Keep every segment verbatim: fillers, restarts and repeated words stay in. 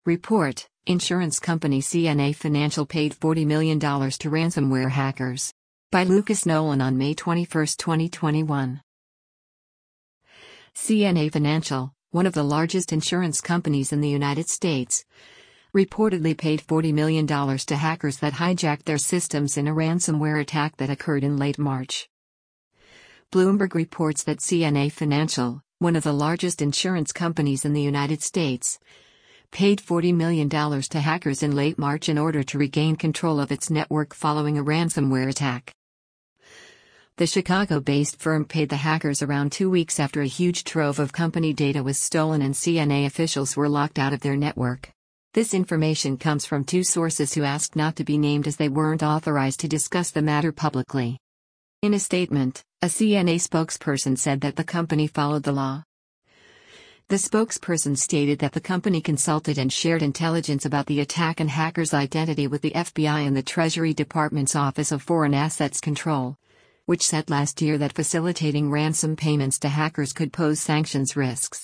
Report: Insurance company C N A Financial paid forty million dollars to ransomware hackers. By Lucas Nolan on May twenty-first, twenty twenty-one. C N A Financial, one of the largest insurance companies in the United States, reportedly paid forty million dollars to hackers that hijacked their systems in a ransomware attack that occurred in late March. Bloomberg reports that C N A Financial, one of the largest insurance companies in the United States, paid forty million dollars to hackers in late March in order to regain control of its network following a ransomware attack. The Chicago-based firm paid the hackers around two weeks after a huge trove of company data was stolen and C N A officials were locked out of their network. This information comes from two sources who asked not to be named as they weren't authorized to discuss the matter publicly. In a statement, a C N A spokesperson said that the company followed the law. The spokesperson stated that the company consulted and shared intelligence about the attack and hackers' identity with the F B I and the Treasury Department's Office of Foreign Assets Control, which said last year that facilitating ransom payments to hackers could pose sanctions risks.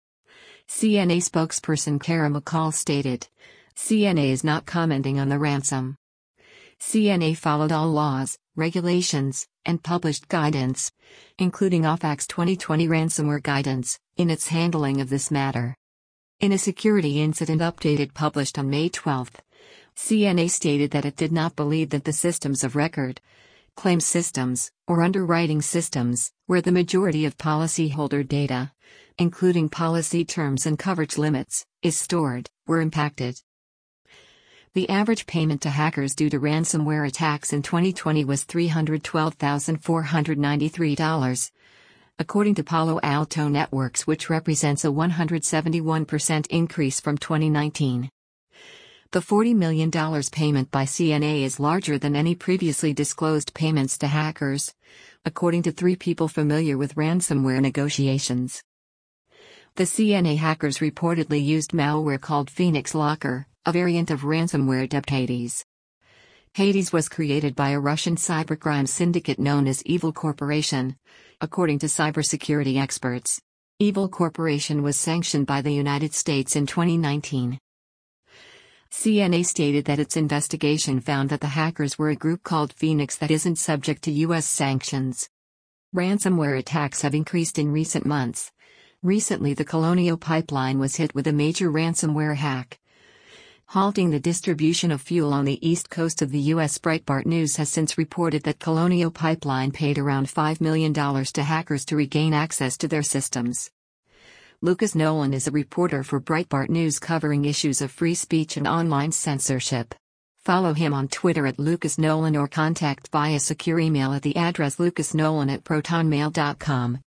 C N A spokesperson Kara McCall stated, "C N A is not commenting on the ransom. C N A followed all laws, regulations, and published guidance, including O F A C's twenty twenty ransomware guidance, in its handling of this matter." In a security incident update published on May twelfth, C N A stated that it did not believe that the systems of record, claim systems, or underwriting systems, where the majority of policyholder data, including policy terms and coverage limits, is stored, were impacted. The average payment to hackers due to ransomware attacks in twenty twenty was three hundred twelve thousand four hundred ninety-three dollars, according to Palo Alto Networks, which represents a one hundred seventy-one percent increase from twenty nineteen. The forty million dollars payment by C N A is larger than any previously disclosed payments to hackers, according to three people familiar with ransomware negotiations. The C N A hackers reportedly used malware called Phoenix Locker, a variant of ransomware dubbed Hades. Hades was created by a Russian cybercrime syndicate known as Evil Corporation, according to cybersecurity experts. Evil Corporation was sanctioned by the United States in twenty nineteen. C N A stated that its investigation found that the hackers were a group called Phoenix that isn't subject to U S sanctions. Ransomware attacks have increased in recent months. Recently, the Colonial Pipeline was hit with a major ransomware hack, halting the distribution of fuel on the east coast of the U S Breitbart News has since reported that Colonial Pipeline paid around five million dollars to hackers to regain access to their systems. Lucas Nolan is a reporter for Breitbart News covering issues of free speech and online censorship. Follow him on Twitter at Lucas Nolan or contact via secure email at the address lucasnolan at protonmail dot com.